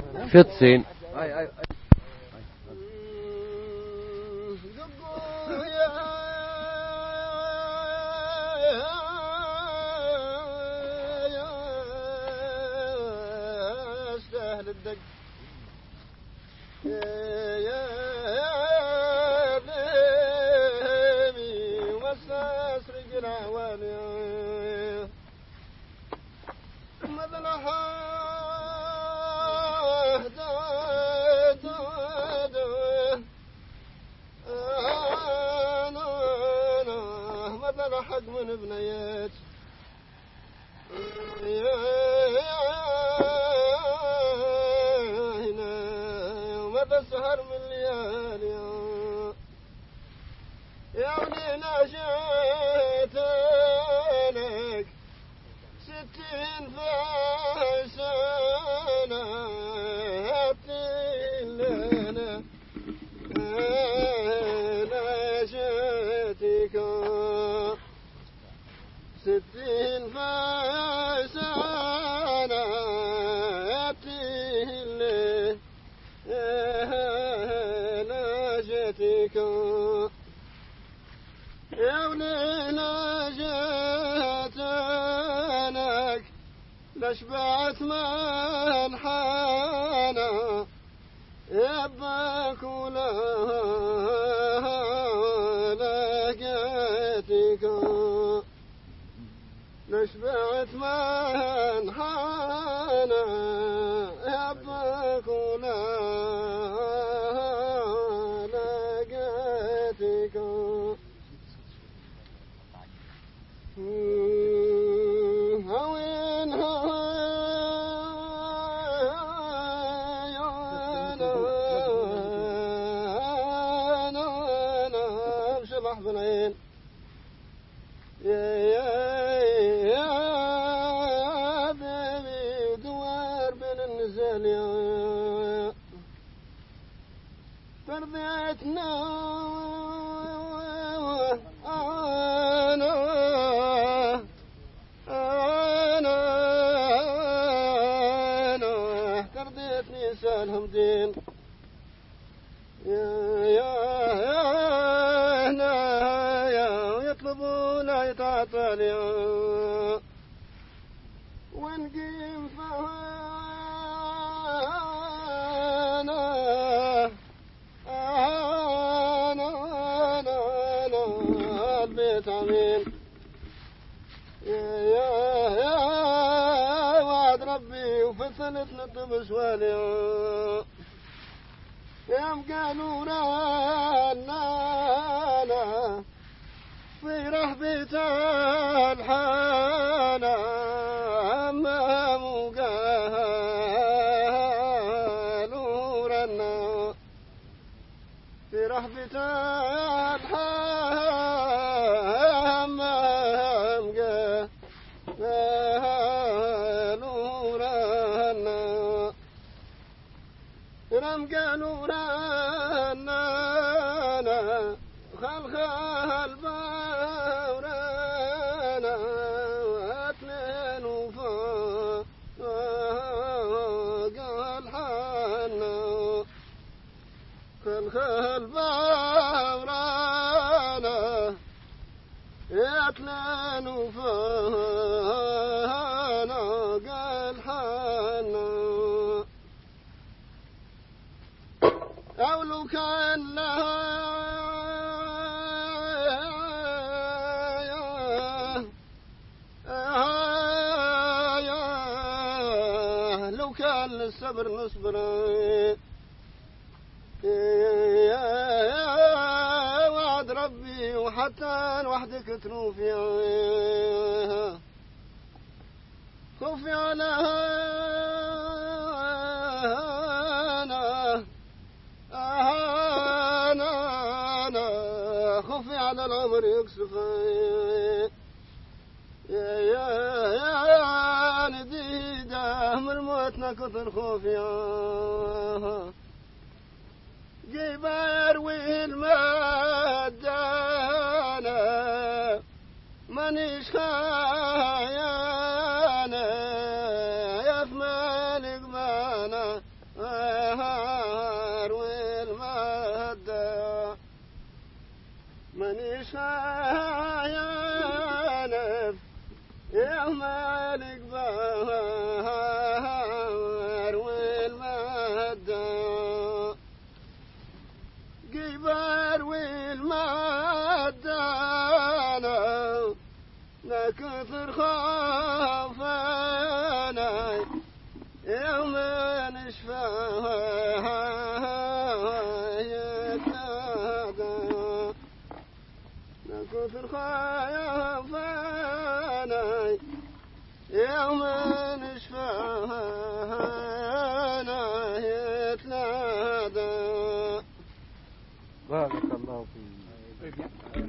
في الصين. الدق حق من بنيات ومدى السهر من ليالي يعني ناشيتك 60 سنة لنا ناشيتك 60 سنة ناشيتك يا ولي ناشيتك لشبعت من حانا يباك ولا لقيتك لشبعت من حانا يباك ولا لقيتك هوين أنا بشبح بالعين يا بيبي دوار بين النزال يا فرضيتنا ترضيتني سالهم دين يا يطلبون يتعطل يا ونقيم فانا البيت عمين يا وعد ربي وفصلت نطب سوالي يا مقالوا رانا في رحبة الحانة أما مقالوا رانا في رحبة الحانة أما مقالوا رانا قالوا رانا خلخال باورانا اثنين وفوق الحنا خلخال باورانا اثنين وفوق الحنا أو لو كان لو كان للصبر نصبر وعد ربي وحتى وحدك تروفي خوفي على خوفي على العمر يقصف يا نديده من موتنا كثر خوفي جيب يروي المدانة مانيش خايانة يا ثمان قمانة والمادة من يشايف يوم القبار والمادة قبار والمادة لا كثر خوفنا يوم نشفى يتلاقى لا كثر خوفنا يوم نشفى يتلاقى. بارك الله فيك.